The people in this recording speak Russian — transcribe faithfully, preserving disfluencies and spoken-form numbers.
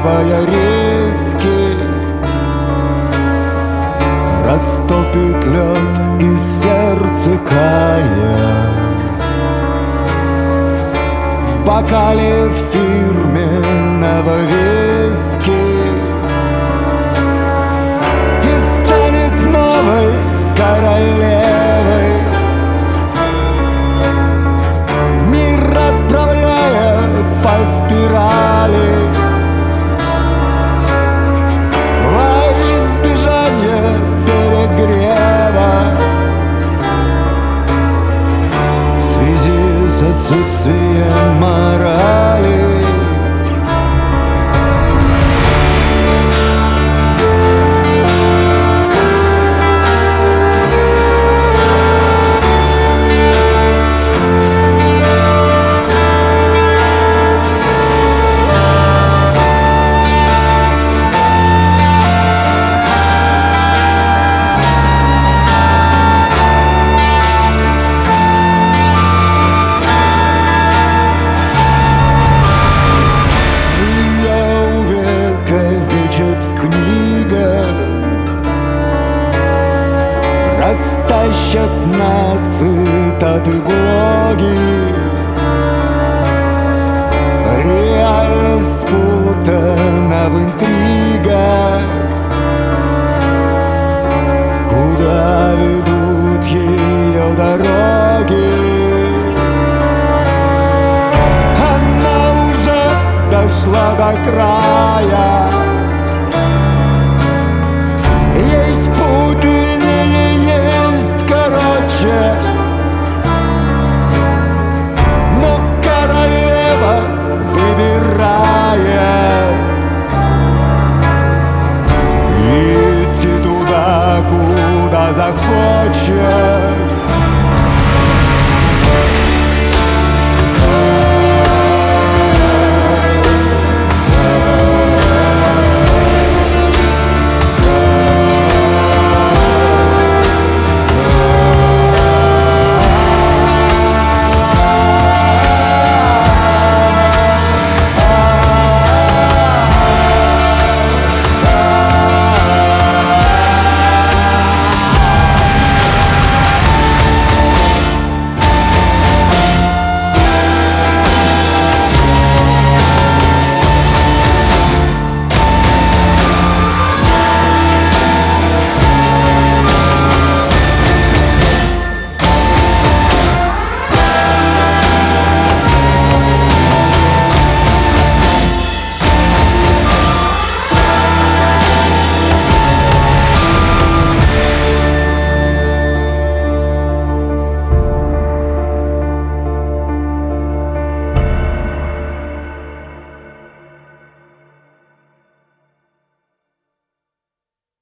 обрывая риски, растопит лед и сердце кая. В бокале фирменного виски и станет новой королевой, мир отправляя по спирали во избежание перегрева в связи с отсутствием морали. Растащат на цитаты блоги, реальность спутана в интригах. Куда ведут ее дороги? Она уже дошла до края. Есть путь длиннее, есть короче.